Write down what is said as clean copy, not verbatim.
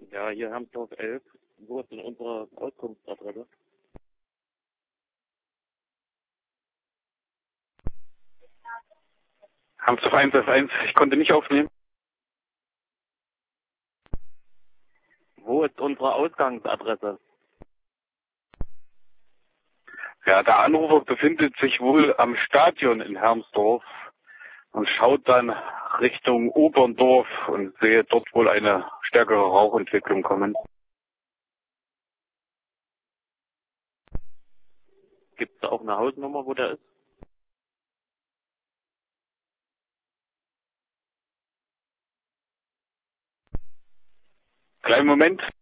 Ja, hier Hermsdorf 11. Wo ist denn unsere Auskunftsadresse? Hermsdorf 1F1, ich konnte nicht aufnehmen. Wo ist unsere Ausgangsadresse? Ja, der Anrufer befindet sich wohl am Stadion in Hermsdorf und schaut dann Richtung Oberndorf und sehe dort wohl eine stärkere Rauchentwicklung kommen. Gibt es da auch eine Hausnummer, wo der ist? Kleinen Moment.